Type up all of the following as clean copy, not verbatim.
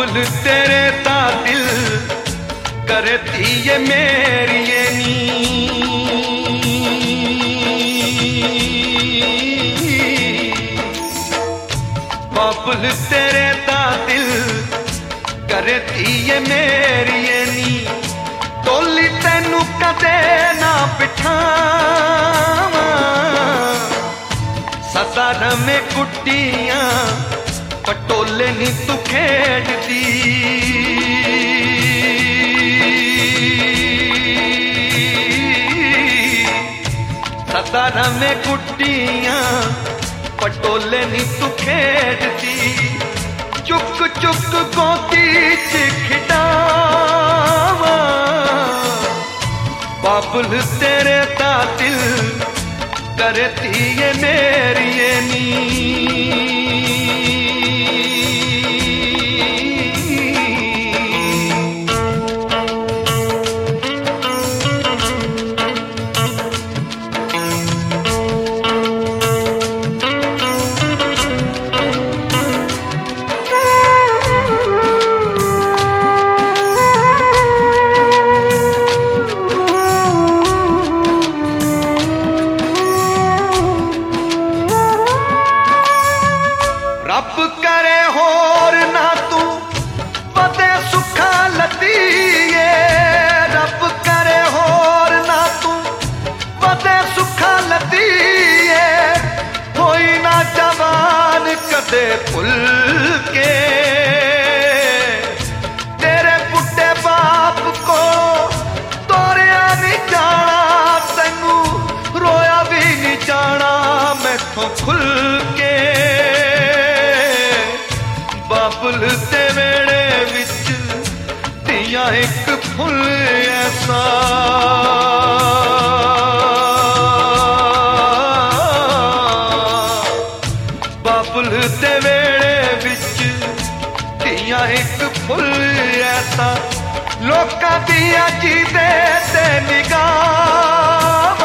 बाबुल तेरे ता दिल करती ये मेरी ये नी। बाबुल तेरे ता दिल करती ये मेरी ये नी। टोली तेनू कदे ना बिठावा सदा रमे कुट्टियां पटोले नी तू खेड़दी। सदा रमे कुट्टियां पटोले नी तू खेड़दी। चुक चुक गोदी च खिडावा बाबुल तेरे ता दिल करती ये मेरी ये नी। रब करे होर ना तू पते सुखा लतीए। रब करे होर ना तू पते सुखा लतीए। होई ना जवान कदे भुल के तेरे बुढ़े बाप को तोरिया नहीं जाना। तेनू रोया भी नहीं जाना मैथों खुल के। बाबुल ते वेड़े विच दिया एक फुल ऐसा। बाबुल ते वेड़े विच दिया एक फुल ऐसा। लोकां दिया जीदे ते निगाह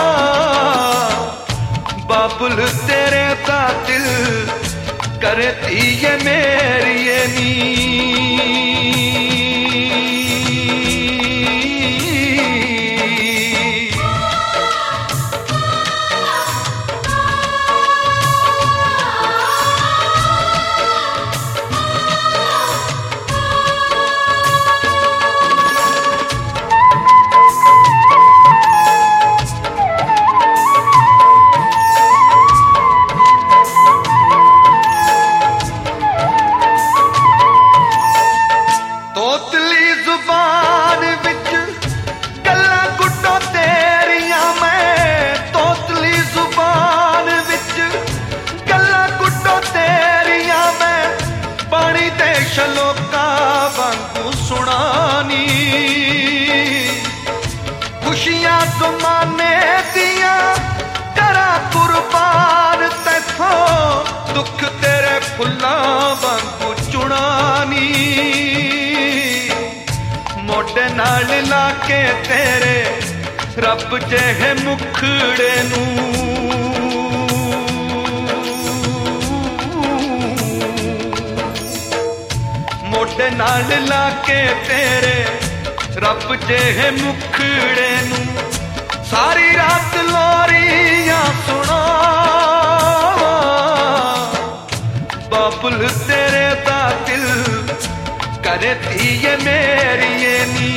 बाबुल तेरे ता दिल करती ये मेरी ये नी। तोतली जुबान विच गल्ला गुड्डो तेरियां मैं। तोतली जुबान विच गल्ला गुड्डो तेरियां मैं। पानी ते शलोका वांगू सुनानी। खुशियां ज़माने दियां करा कुर्बान तैथों। दुख तेरे फुल्लां वांगू चुनानी। मोढे नाल लाके तेरे रब जेहे मुखड़े नू। मोढे नाल लाके तेरे रब जेहे मुखड़े नू। सारी रात लोरियां सुना बाबुल तेरे दा दिल करती ये मेरी ये नी।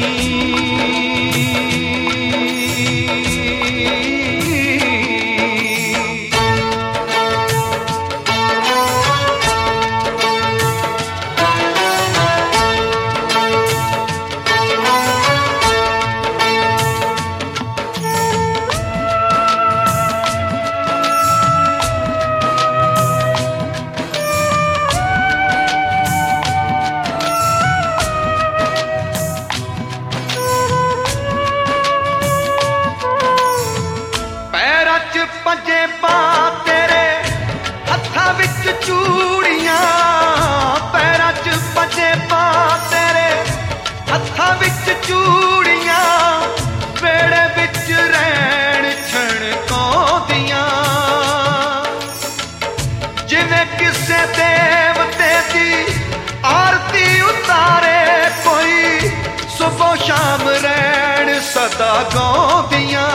सदा गाउंदियां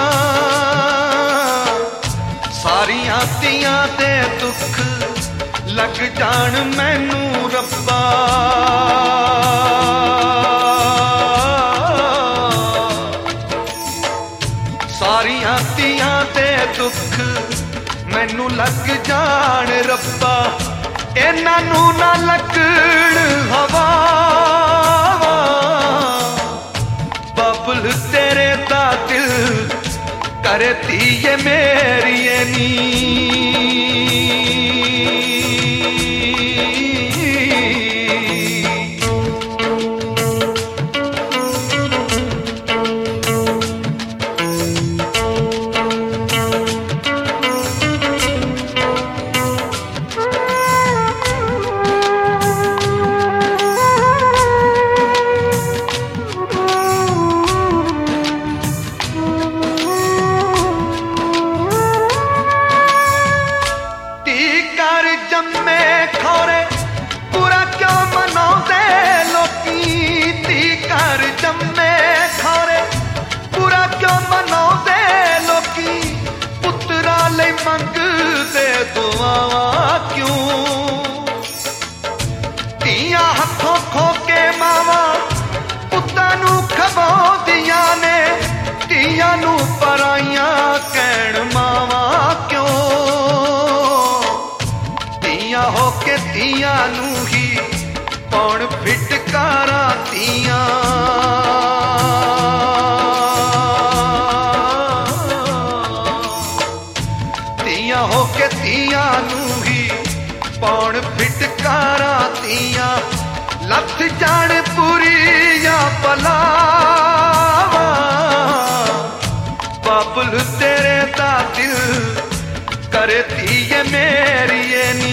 सारियां तियां दे दुख लग जान मैनू रब्बा। सारियां तियां दे दुख मैनू लग जान रब्बा, इन्हां नू ना लगण हवा। बबल तेरे दा दिल करे धीए मेरी नी। जम्मे खोरे पूरा क्यों मनाउंदे लोकी, धी घर जम्मे खोरे पूरा क्यों मनाउंदे लोकी, पुत्रा लई मंगदे दुआवां क्यों। धीआं हथों खो के मावां पुत्तां नूं खवाउंदियां ने, धीआं नूं पराइयां कहण मावां क्यों। हो के तियां नू ही पौण फिटकारा तियां। तियां हो के तियां नू ही पौण फिटकारा तियां, लथ जान पूरी या पलावा। बबल तेरे दा दिल करे धीए मेरी नी।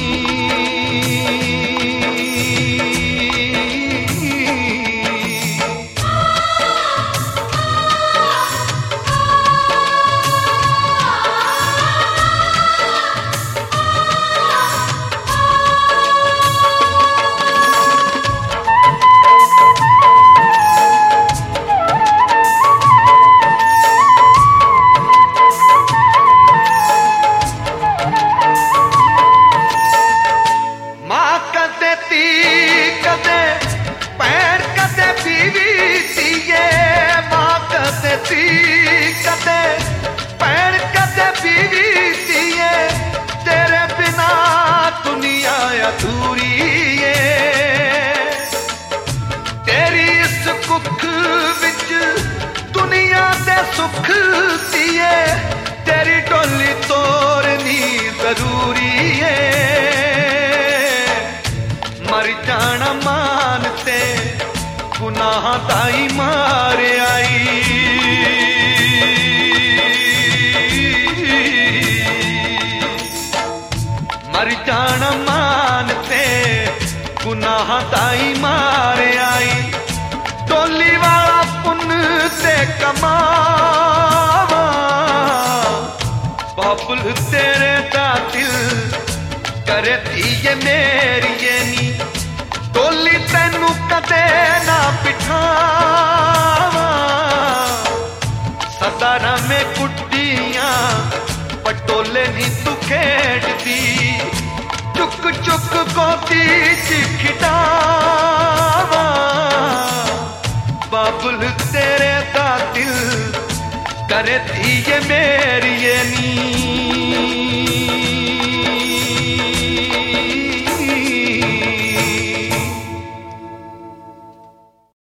कदे पैर कदे बीवी दिए, तेरे बिना दुनिया अधूरी है। तेरी इस कुख विच दुनिया दे सुख दिए, तेरी डोली तोड़नी जरूरी है। मर जाना मानते गुनाह ताई मार आई, मर जाना मानते गुनाह ताई मार आई। टोली वाला पुन से कमावा, बबल तेरे दा दिल करे धीए मेरी नी। टोली तेनू कदे ना बिठावा, सदा रमे कुटियां पटोले नी तू खेड़दी। चुक चुक गोदी च खिडावा, बबल तेरे दा दिल करे धीए मेरी नी।